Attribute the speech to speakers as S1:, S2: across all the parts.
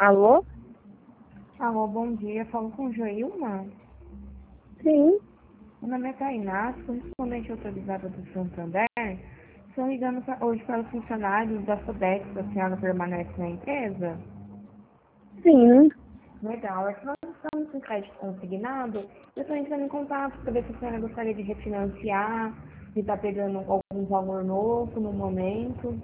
S1: Alô?
S2: Alô, bom dia. Falo com Joilma.
S1: Sim.
S2: Meu nome é Tainá, sou correspondente autorizada do Santander. Estou ligando hoje para os funcionários da Sodex. A senhora permanece na empresa?
S1: Sim.
S2: Legal. É que nós estamos com crédito consignado. Eu estou entrando em contato para ver se a senhora gostaria de refinanciar, se está pegando algum valor novo no momento.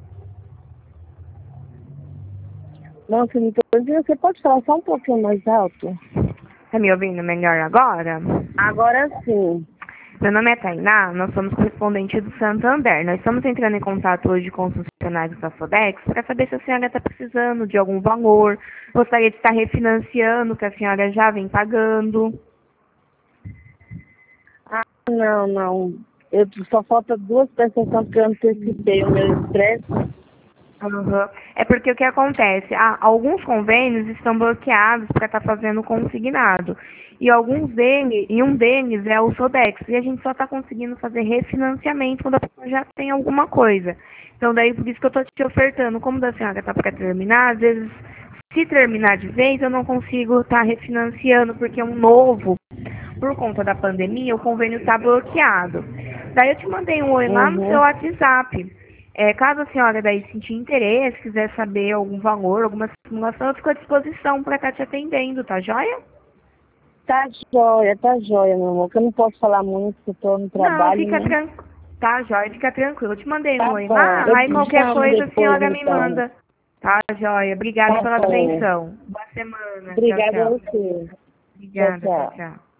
S1: Nossa, me ouvindo. Você pode falar só um pouquinho mais alto?
S2: Está me ouvindo melhor agora?
S1: Agora sim.
S2: Meu nome é Tainá, nós somos correspondentes do Santander. Nós estamos entrando em contato hoje com os funcionários da Sodex para saber se a senhora está precisando de algum valor, gostaria de estar refinanciando o que a senhora já vem pagando.
S1: Ah, não. Só falta 2 prestações que eu antecipei o meu empréstimo.
S2: Uhum. É porque o que acontece? Alguns convênios estão bloqueados para estar fazendo consignado. E um deles é o Sodex. E a gente só está conseguindo fazer refinanciamento quando a pessoa já tem alguma coisa. Então daí por isso que eu estou te ofertando. Como da senhora está para terminar, às vezes se terminar de vez eu não consigo estar refinanciando, porque um novo, por conta da pandemia, o convênio está bloqueado. Daí eu te mandei um oi lá no seu
S1: Uhum.
S2: WhatsApp. Caso a senhora daí sentir interesse, quiser saber algum valor, alguma simulação, eu fico à disposição para estar te atendendo, tá joia?
S1: Tá joia, meu amor. Que eu não posso falar muito, porque eu tô no
S2: Não,
S1: trabalho,
S2: fica
S1: né?
S2: tranquilo. Tá joia, fica tranquilo. Eu te mandei um
S1: Tá
S2: oi
S1: bom.
S2: lá,
S1: Eu
S2: aí
S1: te
S2: qualquer
S1: chamo
S2: coisa a
S1: depois,
S2: senhora me
S1: então.
S2: manda. Tá joia, obrigada
S1: Tá
S2: pela
S1: bom.
S2: atenção. Boa semana, tchau,
S1: Obrigada a
S2: tchau.
S1: você. Tchau,
S2: Obrigada, tchau,
S1: tchau.
S2: tchau.